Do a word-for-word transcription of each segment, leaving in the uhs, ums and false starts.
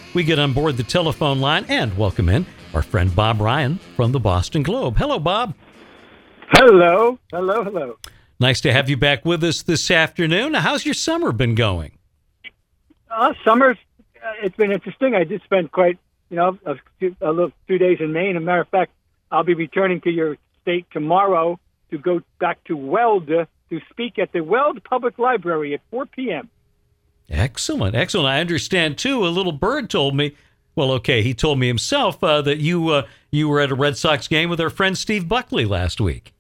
we get on board the telephone line and welcome in our friend Bob Ryan from the Boston Globe. Hello, Bob. Hello. Hello, hello. Nice to have you back with us this afternoon. How's your summer been going? Uh, summer's, uh, it's been interesting. I did spend quite, you know, a, few, a little few days in Maine. As a matter of fact, I'll be returning to your state tomorrow to go back to Weld to speak at the Weld Public Library at four p.m. Excellent, excellent. I understand, too, a little bird told me, well, okay, he told me himself uh, that you uh, you were at a Red Sox game with our friend Steve Buckley last week.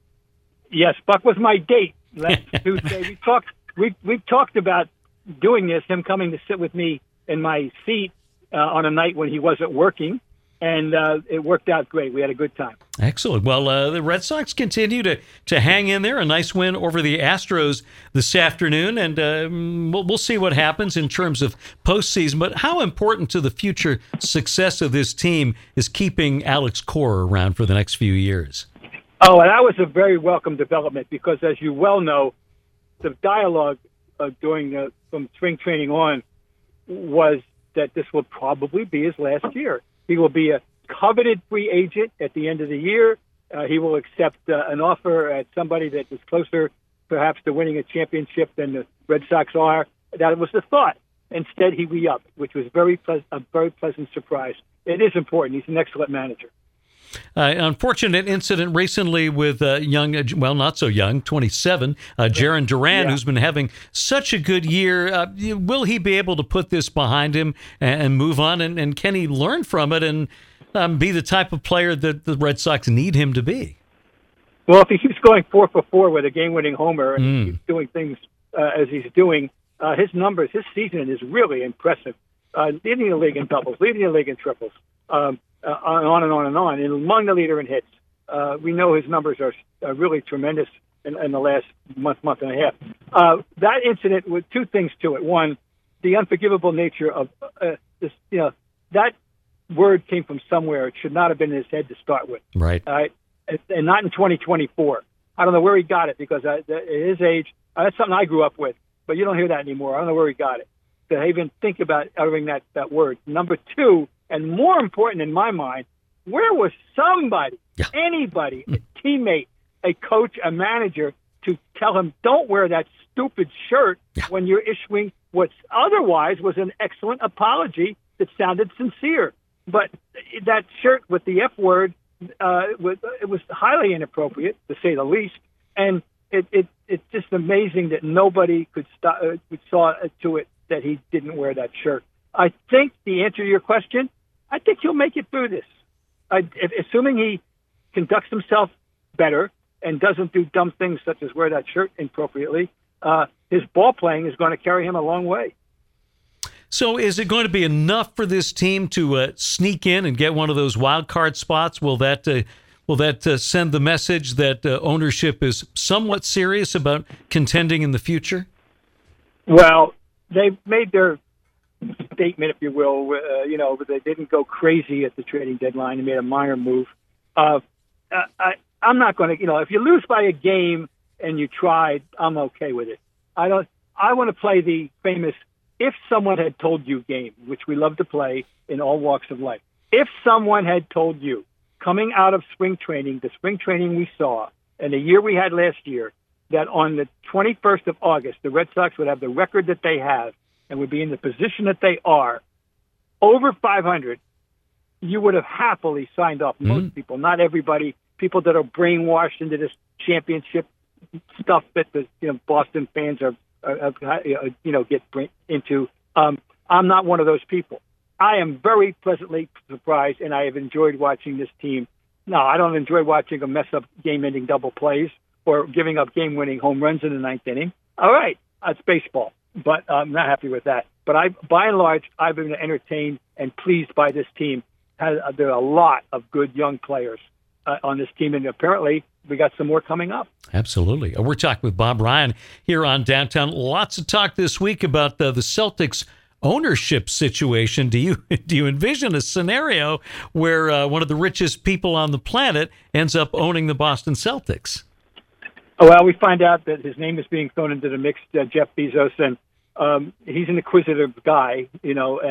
Yes, Buck was my date last Tuesday. We talked. We we talked about doing this. Him coming to sit with me in my seat uh, on a night when he wasn't working, and uh, it worked out great. We had a good time. Excellent. Well, uh, the Red Sox continue to to hang in there. A nice win over the Astros this afternoon, and uh, we'll, we'll see what happens in terms of postseason. But how important to the future success of this team is keeping Alex Cora around for the next few years? Oh, and that was a very welcome development because, as you well know, the dialogue uh, during the, from spring training on was that this will probably be his last year. He will be a coveted free agent at the end of the year. Uh, he will accept uh, an offer at somebody that is closer, perhaps, to winning a championship than the Red Sox are. That was the thought. Instead, he re-upped, which was very ple- a very pleasant surprise. It is important. He's an excellent manager. Uh, unfortunate incident recently with uh, young, uh, well, not so young, twenty-seven, uh, Jarren Duran, yeah. who's been having such a good year. Uh, will he be able to put this behind him and, and move on? And, and can he learn from it and um, be the type of player that the Red Sox need him to be? Well, if he keeps going four for four with a game-winning homer and Mm. keeps doing things uh, as he's doing, uh, his numbers, his season is really impressive. Uh, leading the league in doubles, leading the league in triples. Um, Uh, on and on and on, and among the leader in hits. Uh, we know his numbers are, are really tremendous in, in the last month, month and a half. Uh, that incident with two things to it. One, the unforgivable nature of uh, this. You know, that word came from somewhere. It should not have been in his head to start with. Right. Uh, and not in twenty twenty-four. I don't know where he got it because I, at his age, uh, that's something I grew up with. But you don't hear that anymore. I don't know where he got it. To even think about uttering that, that word. Number two, and more important in my mind, where was somebody, yeah. anybody, a teammate, a coach, a manager, to tell him, don't wear that stupid shirt yeah. when you're issuing what otherwise was an excellent apology that sounded sincere. But that shirt with the F word, uh, was, it was highly inappropriate, to say the least. And it, it it's just amazing that nobody could stop, uh, saw to it that he didn't wear that shirt. I think the answer to your question, I think he'll make it through this. I, if, assuming he conducts himself better and doesn't do dumb things such as wear that shirt inappropriately, uh, his ball playing is going to carry him a long way. So is it going to be enough for this team to uh, sneak in and get one of those wild card spots? Will that uh, will that uh, send the message that uh, ownership is somewhat serious about contending in the future? Well, they made their statement, if you will. Uh, you know, but they didn't go crazy at the trading deadline. They made a minor move. Uh, I, I'm not going to, you know, if you lose by a game and you tried, I'm okay with it. I don't. I want to play the famous "if someone had told you" game, which we love to play in all walks of life. If someone had told you, coming out of spring training, the spring training we saw, and the year we had last year, that on the twenty-first of August, the Red Sox would have the record that they have and would be in the position that they are, over five hundred, you would have happily signed off. Most mm-hmm. people, not everybody, people that are brainwashed into this championship stuff that the you know, Boston fans are, are, are you know, get into. Um, I'm not one of those people. I am very pleasantly surprised, and I have enjoyed watching this team. No, I don't enjoy watching them mess up game-ending double plays or giving up game-winning home runs in the ninth inning. All right, that's baseball, but I'm not happy with that. But I, by and large, I've been entertained and pleased by this team. Has, there are a lot of good young players uh, on this team, and apparently we got some more coming up. Absolutely. We're talking with Bob Ryan here on Downtown. Lots of talk this week about the, the Celtics ownership situation. Do you do you envision a scenario where uh, one of the richest people on the planet ends up owning the Boston Celtics? Oh, well, we find out that his name is being thrown into the mix, uh, Jeff Bezos, and um, he's an inquisitive guy, you know, and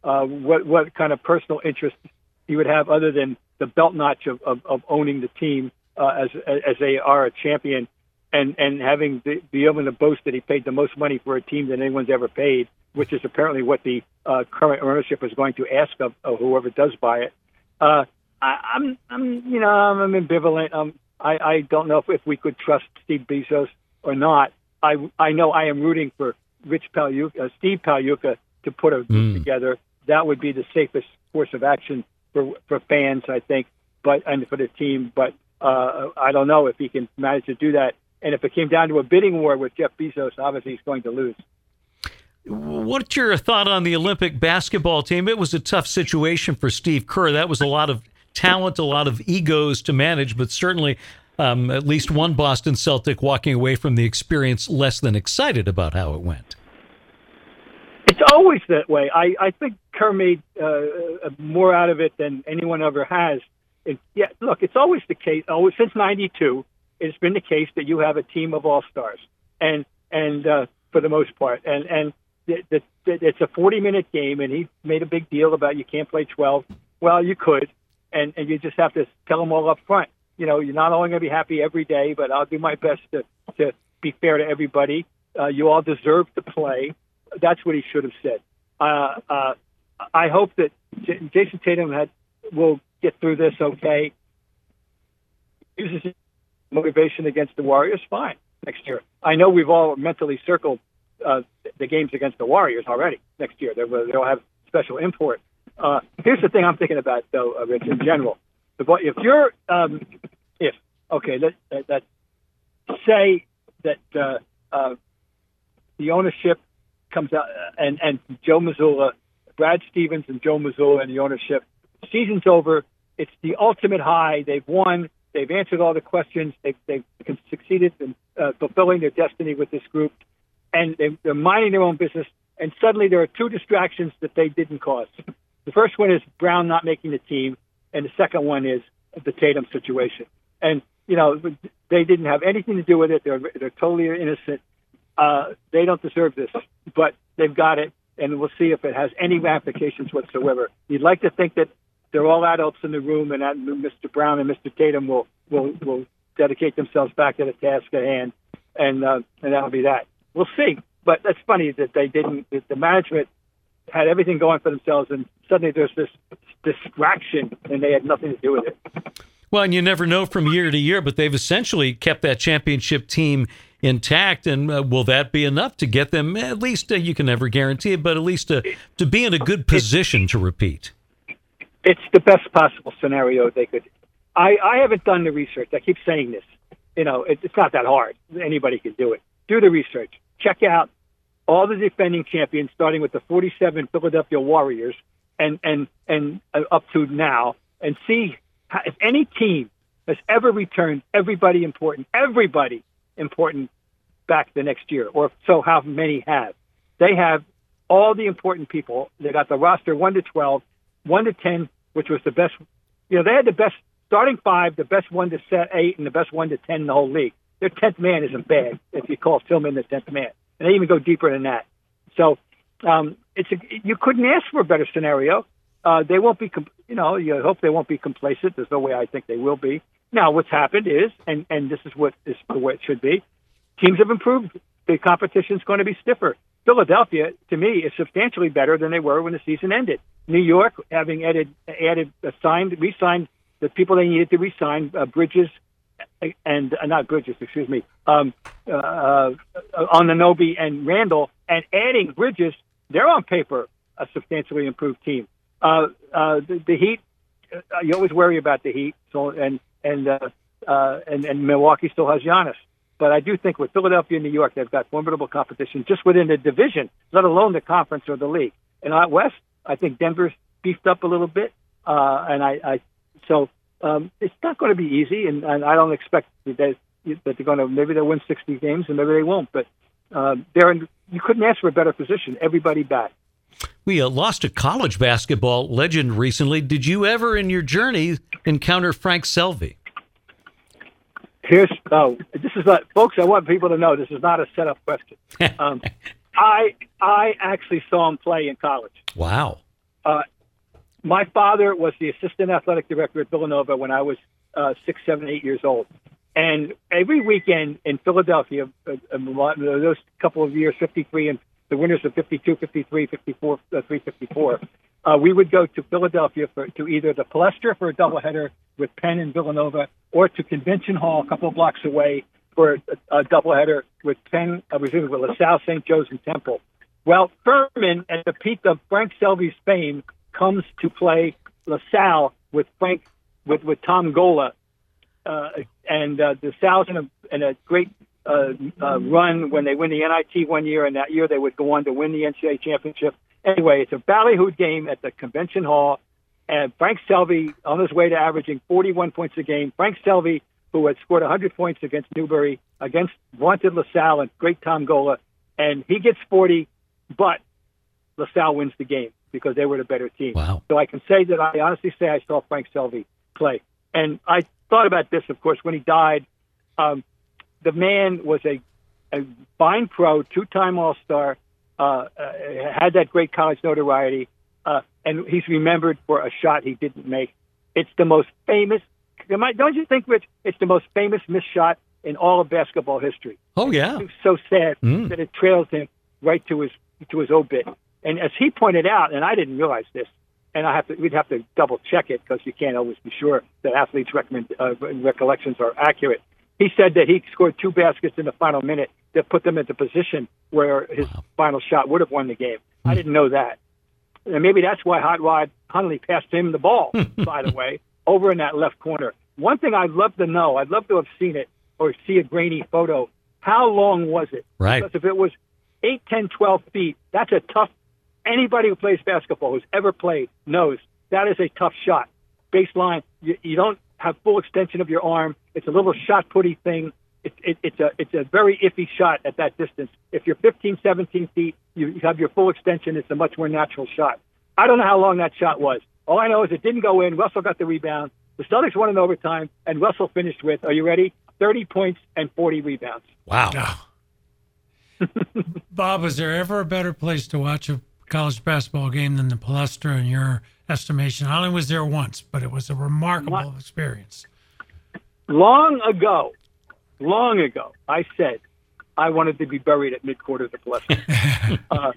uh, what what kind of personal interest he would have other than the belt notch of, of, of owning the team uh, as as they are a champion, and and having the, be able to boast that he paid the most money for a team than anyone's ever paid, which is apparently what the uh, current ownership is going to ask of, of whoever does buy it. Uh, I, I'm I'm you know I'm ambivalent. Um, I I don't know if, if we could trust Steve Bezos or not. I I know I am rooting for Rich Pagliuca, uh, Steve Pagliuca, to put a group mm. together. That would be the safest course of action for for fans, I think, but and for the team. But uh, I don't know if he can manage to do that. And if it came down to a bidding war with Jeff Bezos, obviously he's going to lose. What's your thought on the Olympic basketball team? It was a tough situation for Steve Kerr. That was a lot of talent, a lot of egos to manage, but certainly um, at least one Boston Celtic walking away from the experience less than excited about how it went. It's always that way. I, I think Kerr made uh, more out of it than anyone ever has. It, yeah, look, it's always the case. Always since ninety-two, it's been the case that you have a team of all-stars, and and uh, for the most part, and and the, the, it's a forty-minute game, and he made a big deal about you can't play twelve. Well, you could, and and you just have to tell them all up front. You know, you're not only going to be happy every day, but I'll do my best to to be fair to everybody. Uh, you all deserve to play. That's what he should have said. Uh, uh, I hope that J- Jason Tatum had, will get through this okay. Uses his motivation against the Warriors, fine, next year. I know we've all mentally circled uh, the games against the Warriors already next year. They'll, they'll have special import. Uh, here's the thing I'm thinking about, though, uh, Rich, in general. If you're, um, if, okay, let, let, let say that uh, uh, the ownership comes out, and, and Joe Mazzulla, Brad Stevens and Joe Mazzulla and the ownership, season's over. It's the ultimate high. They've won. They've answered all the questions. They've, they've succeeded in uh, fulfilling their destiny with this group, and they, they're minding their own business. And suddenly there are two distractions that they didn't cause. The first one is Brown not making the team, and the second one is the Tatum situation. And, you know, they didn't have anything to do with it. They're, they're totally innocent. Uh, they don't deserve this, but they've got it, and we'll see if it has any ramifications whatsoever. You'd like to think that they're all adults in the room, and that Mister Brown and Mister Tatum will will, will dedicate themselves back to the task at hand, and uh, and that'll be that. We'll see. But that's funny that they didn't. That the management had everything going for themselves, and suddenly there's this distraction, and they had nothing to do with it. Well, and you never know from year to year, but they've essentially kept that championship team intact, and uh, will that be enough to get them, at least, uh, you can never guarantee it, but at least to, to be in a good position to repeat? It's the best possible scenario they could. I, I haven't done the research. I keep saying this. You know, it, it's not that hard. Anybody can do it. Do the research. Check out all the defending champions, starting with the forty-seven Philadelphia Warriors and, and, and uh, up to now, and see how, if any team has ever returned everybody important, everybody important back the next year, or so how many have. They have all the important people. They got the roster one to twelve, one to ten, which was the best. You know, they had the best starting five, the best one to set eight, and the best one to ten in the whole league. Their tenth man isn't bad if you call Tillman the tenth man, and they even go deeper than that. So um, it's a, you couldn't ask for a better scenario. Uh, they won't be, you know, you hope they won't be complacent. There's no way I think they will be. Now, what's happened is, and, and this is what is the way it should be, teams have improved. The competition's going to be stiffer. Philadelphia, to me, is substantially better than they were when the season ended. New York, having added, added signed, re-signed the people they needed to re-sign, uh, Bridges, and uh, not Bridges, excuse me, um, uh, uh, Anunoby and Randall, and adding Bridges, they're on paper a substantially improved team. Uh, uh, the, the Heat, uh, you always worry about the Heat, so and and uh, uh, and and Milwaukee still has Giannis. But I do think with Philadelphia and New York, they've got formidable competition just within the division, let alone the conference or the league. And out west, I think Denver's beefed up a little bit, uh, and I, I so um, it's not going to be easy, and, and I don't expect that, they, that they're going to. Maybe they'll win sixty games, and maybe they won't. But uh, they're in, you couldn't ask for a better position. Everybody back. We uh, lost a college basketball legend recently. Did you ever, in your journey, encounter Frank Selby? Here's oh, this is not, folks. I want people to know this is not a setup question. Um, I I actually saw him play in college. Wow. Uh, my father was the assistant athletic director at Villanova when I was uh, six, seven, eight years old. And every weekend in Philadelphia, uh, uh, those couple of years, fifty-three and the winners of fifty-two, fifty-three, fifty-four, uh, three fifty-four, uh, we would go to Philadelphia for, to either the Palestra for a doubleheader with Penn and Villanova, or to Convention Hall a couple of blocks away for a, a doubleheader with Penn, I was in with LaSalle, Saint Joe's, and Temple. Well, Furman, at the peak of Frank Selby's fame, comes to play LaSalle with Frank, with, with Tom Gola. Uh, and uh, the Sal's in a, in a great uh, uh, run when they win the N I T one year, and that year they would go on to win the N C double A championship. Anyway, it's a ballyhooed game at the Convention Hall, and Frank Selby on his way to averaging forty-one points a game. Frank Selby, who had scored one hundred points against Newbury, against vaunted LaSalle and great Tom Gola, and he gets forty, but LaSalle wins the game because they were the better team. Wow. So I can say that I honestly say I saw Frank Selby play. And I thought about this, of course, when he died. Um, the man was a, a fine pro, two-time All-Star, uh, uh, had that great college notoriety, uh, and he's remembered for a shot he didn't make. It's the most famous, don't you think, Rich, it's the most famous missed shot in all of basketball history. Oh, yeah. It's so sad Mm. that it trails him right to his to his obit. And as he pointed out, and I didn't realize this, and I have to, we'd have to double check it because you can't always be sure that athletes' recommend, uh, recollections are accurate. He said that he scored two baskets in the final minute that put them into position where his wow. final shot would have won the game. Mm. I didn't know that. And maybe that's why Hot Rod Hundley passed him the ball, by the way, over in that left corner. One thing I'd love to know, I'd love to have seen it or see a grainy photo. How long was it? Right. Because if it was eight, ten, twelve feet, that's a tough, anybody who plays basketball, who's ever played, knows that is a tough shot. Baseline, you, you don't have full extension of your arm. It's a little shot putty thing. It, it, it's a it's a very iffy shot at that distance. If you're fifteen, seventeen feet, you, you have your full extension. It's a much more natural shot. I don't know how long that shot was. All I know is it didn't go in. Russell got the rebound. The Celtics won in overtime, and Russell finished with, are you ready? thirty points and forty rebounds. Wow. Bob, was there ever a better place to watch a college basketball game than the Palestra in your estimation? I only was there once, but it was a remarkable what? experience. Long ago, long ago, I said I wanted to be buried at midcourt of the Palestra. uh,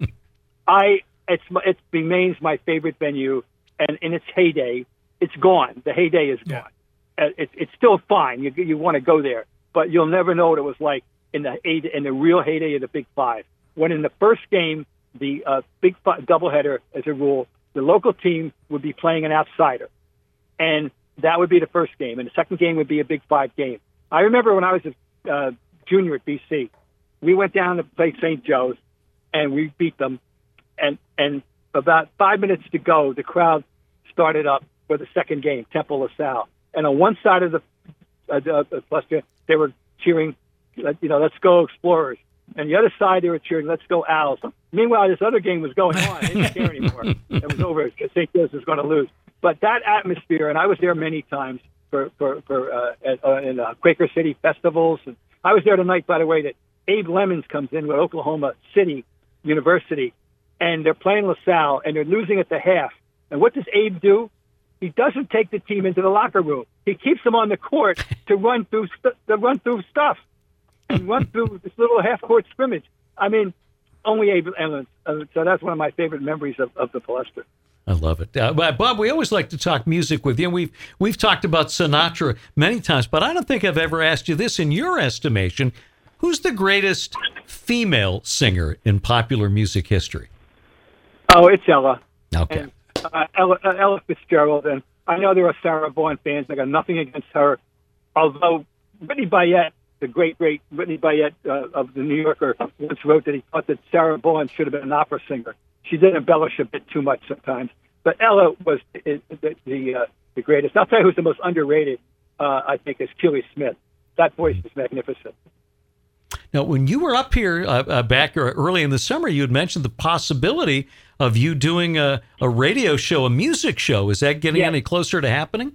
I it's it remains my favorite venue, and in its heyday, it's gone. The heyday is gone. Yeah. Uh, it, it's still fine. You you want to go there, but you'll never know what it was like in the in the real heyday of the Big Five. When in the first game, the uh, Big Five doubleheader, as a rule, the local team would be playing an outsider, and that would be the first game, and the second game would be a Big Five game. I remember when I was a uh, junior at B C, we went down to play Saint Joe's, and we beat them. And and about five minutes to go, the crowd started up for the second game, Temple LaSalle. And on one side of the uh, the cluster, they were cheering, you know, let's go Explorers. And the other side, they were cheering, let's go Owls. Meanwhile, this other game was going on. They didn't care anymore. It was over because Saint Joe's was going to lose. But that atmosphere, and I was there many times for for, for uh, at, uh, in uh, Quaker City festivals. And I was there the night, by the way, that Abe Lemons comes in with Oklahoma City University, and they're playing LaSalle, and they're losing at the half. And what does Abe do? He doesn't take the team into the locker room. He keeps them on the court to run through st- to run through stuff and run through this little half-court scrimmage. I mean, only Abe Lemons. Uh, so that's one of my favorite memories of, of the Palestra. I love it. Uh, Bob, we always like to talk music with you. We've we've talked about Sinatra many times, but I don't think I've ever asked you this. In your estimation, who's the greatest female singer in popular music history? Oh, it's Ella. Okay. And, uh, Ella, uh, Ella Fitzgerald. And I know there are Sarah Vaughan fans. I got nothing against her. Although Whitney Bayet, the great, great Whitney Bayet uh, of the New Yorker, once wrote that he thought that Sarah Vaughan should have been an opera singer. She did embellish a bit too much sometimes. But Ella was the the, the, uh, the greatest. I'll tell you who's the most underrated, uh, I think, is Keely Smith. That voice is magnificent. Now, when you were up here uh, uh, back early in the summer, you had mentioned the possibility of you doing a, a radio show, a music show. Is that getting yes. any closer to happening?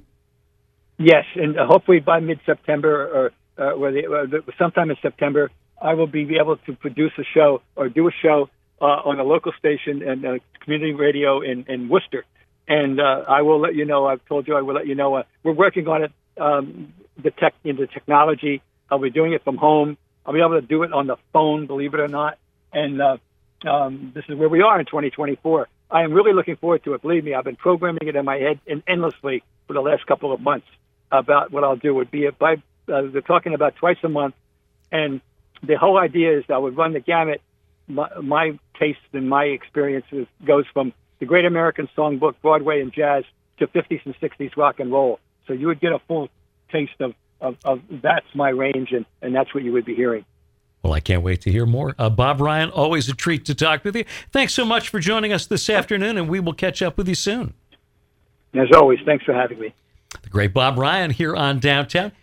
Yes, and uh, hopefully by mid-September or, uh, or the, uh, the, sometime in September, I will be able to produce a show or do a show uh, on a local station and uh, community radio in, in Worcester. And uh, I will let you know. I've told you I will let you know. Uh, we're working on it. Um, the tech into technology. I'll be doing it from home. I'll be able to do it on the phone, believe it or not. And uh, um, this is where we are in twenty twenty-four. I am really looking forward to it. Believe me, I've been programming it in my head and endlessly for the last couple of months about what I'll do. Would be it by uh, they're talking about twice a month, and the whole idea is I would run the gamut. My, my taste and my experiences goes from the Great American Songbook, Broadway and jazz, to fifties and sixties rock and roll. So you would get a full taste of, of, of that's my range, and, and that's what you would be hearing. Well, I can't wait to hear more. Uh, Bob Ryan, always a treat to talk with you. Thanks so much for joining us this afternoon, and we will catch up with you soon. As always, thanks for having me. The great Bob Ryan here on Downtown.